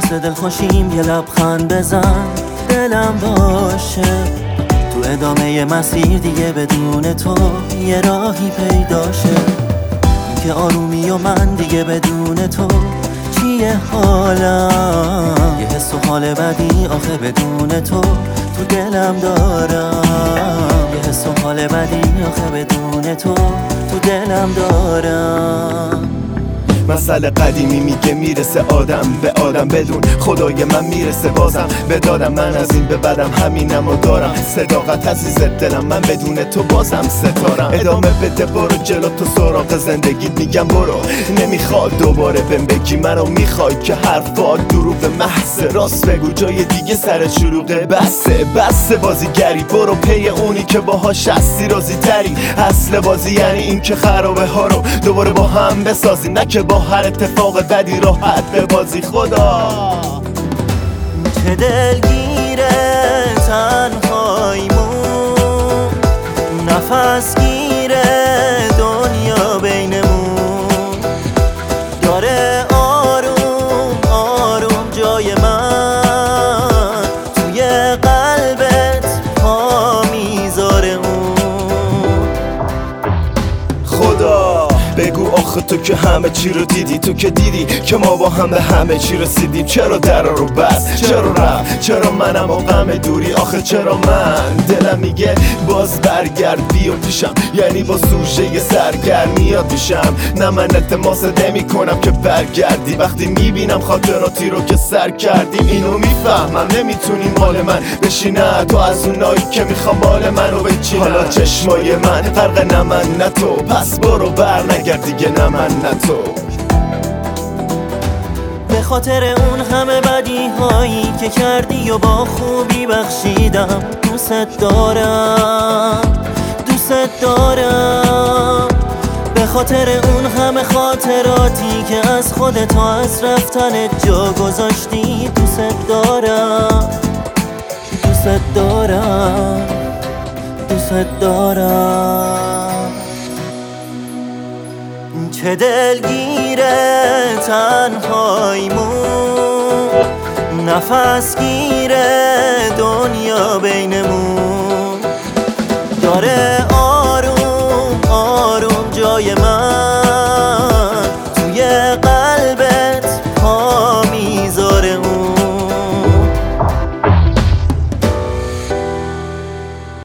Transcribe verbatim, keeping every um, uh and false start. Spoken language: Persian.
واسه دل خوشیم یه لبخند بزن، دلم باشه تو ادامه مسیر دیگه بدون تو یه راهی پیدا شه. این که آرومی و من دیگه بدون تو چیه حالم، یه حس و حال بدی آخه بدون تو تو دلم دارم، یه حس و حال بدی آخه بدون تو تو دلم دارم. مسئله قدیمی میگه میرسه آدم به آدم بدون خدای من میرسه بازم به دادم. من از این به بعدم همینم و دارم، صداقت عزیز دلم من بدون تو بازم ستارم. ادامه بده برو جلو تو سراغ زندگیت، میگم برو نمیخواد دوباره بهم بگی منو میخوای که حرفات دروغ محض، راست بگو جای دیگه سر شلوغه. بسه بسه بازیگری برو پی اونی که باهاش هستی راضی تری. اصل بازی یعنی این که خرابه ها رو دوباره با هم بسازی، نه که با هر اتفاق بدی راحت به بازی. خدا چه دلگیره تنهاییمون، نفس گیره دنیا بینمون، داره آروم آروم جای من توی قلبت پا میذاره اون. خدا بگو آخه تو که همه چی رو دیدی، تو که دیدی که ما با هم به همه چی رسیدیم. چرا در رو بس، چرا رفت، چرا منم و غم دوری، آخه چرا من دلم میگه باز برگرد بیا پیشم، یعنی با سوژه سرگرمیات میشم. نه من التماست نمی کنم که برگردی، وقتی میبینم خاطراتی رو که سر کردیم. اینو میفهمم نمیتونی مال من بشی، نه تو از اونایی که میخوام بال منو بچینم. حالا چشمای من غرق نه من نه تو، پس برو بر نگرد دیگه نه من نه تو. به خاطر اون همه بدی هایی که کردی و با خوبی بخشیدم، دوست دارم دوست دارم. به خاطر اون همه خاطراتی که از خودت و از رفتنت جا گذاشتی، دوست دارم دوست دارم دوست دارم. چه دلگیره تنهاییمون، نفس گیره دنیا بینمون،